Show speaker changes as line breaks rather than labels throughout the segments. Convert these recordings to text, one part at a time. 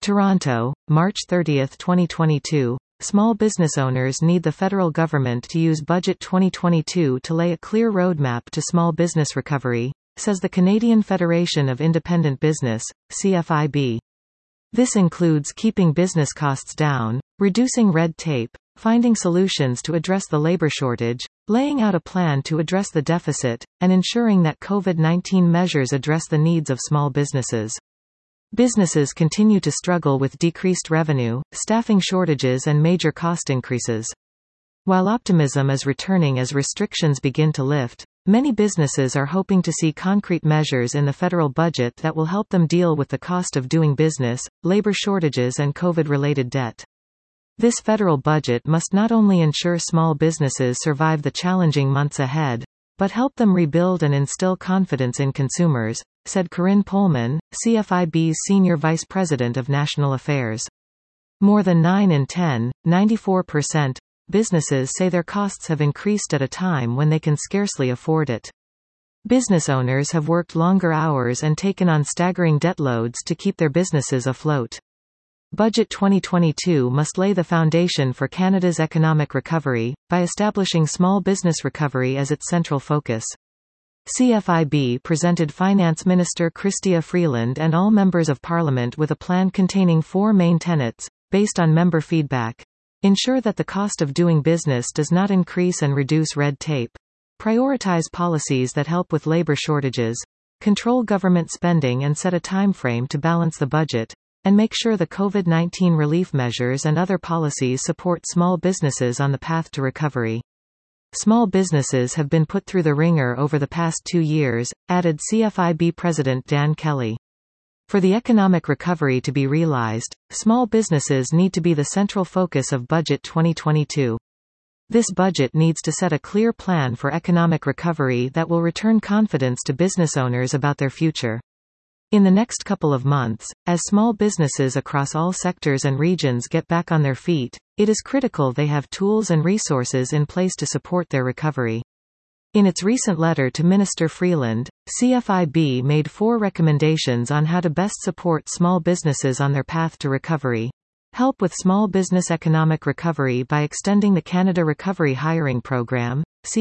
Toronto, March 30, 2022. Small business owners need the federal government to use Budget 2022 to lay a clear roadmap to small business recovery, says the Canadian Federation of Independent Business, CFIB. This includes keeping business costs down, reducing red tape, finding solutions to address the labor shortage, laying out a plan to address the deficit, and ensuring that COVID-19 measures address the needs of small businesses. Businesses continue to struggle with decreased revenue, staffing shortages and major cost increases. While optimism is returning as restrictions begin to lift, many businesses are hoping to see concrete measures in the federal budget that will help them deal with the cost of doing business, labor shortages and COVID-related debt. This federal budget must not only ensure small businesses survive the challenging months ahead, but help them rebuild and instill confidence in consumers, said Corinne Pohlman, CFIB's Senior Vice President of National Affairs. More than 9 in 10, 94%, businesses say their costs have increased at a time when they can scarcely afford it. Business owners have worked longer hours and taken on staggering debt loads to keep their businesses afloat. Budget 2022 must lay the foundation for Canada's economic recovery, by establishing small business recovery as its central focus. CFIB presented Finance Minister Chrystia Freeland and all members of Parliament with a plan containing 4 main tenets, based on member feedback. Ensure that the cost of doing business does not increase and reduce red tape. Prioritize policies that help with labor shortages. Control government spending and set a time frame to balance the budget. And make sure the COVID-19 relief measures and other policies support small businesses on the path to recovery. Small businesses have been put through the ringer over the past 2 years, added CFIB President Dan Kelly. For the economic recovery to be realized, small businesses need to be the central focus of Budget 2022. This budget needs to set a clear plan for economic recovery that will return confidence to business owners about their future. In the next couple of months, as small businesses across all sectors and regions get back on their feet, it is critical they have tools and resources in place to support their recovery. In its recent letter to Minister Freeland, CFIB made 4 recommendations on how to best support small businesses on their path to recovery. Help with small business economic recovery by extending the Canada Recovery Hiring Program,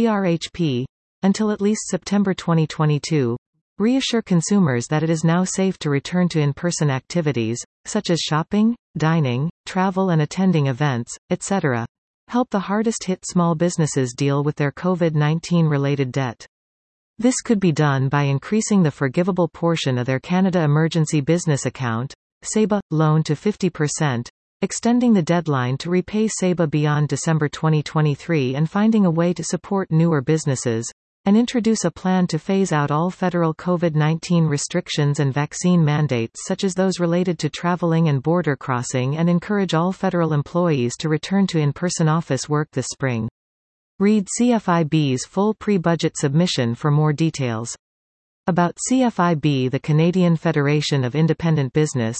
CRHP, until at least September 2022. Reassure consumers that it is now safe to return to in-person activities, such as shopping, dining, travel and attending events, etc. Help the hardest-hit small businesses deal with their COVID-19 related debt. This could be done by increasing the forgivable portion of their Canada Emergency Business Account, CEBA, loan to 50%, extending the deadline to repay CEBA beyond December 2023 and finding a way to support newer businesses, and introduce a plan to phase out all federal COVID-19 restrictions and vaccine mandates such as those related to traveling and border crossing and encourage all federal employees to return to in-person office work this spring. Read CFIB's full pre-budget submission for more details. About CFIB. The Canadian Federation of Independent Business,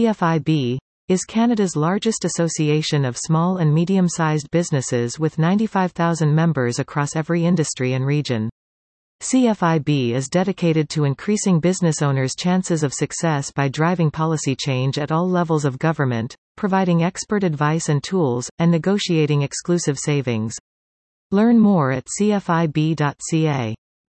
CFIB, is Canada's largest association of small and medium-sized businesses with 95,000 members across every industry and region. CFIB is dedicated to increasing business owners' chances of success by driving policy change at all levels of government, providing expert advice and tools, and negotiating exclusive savings. Learn more at cfib.ca.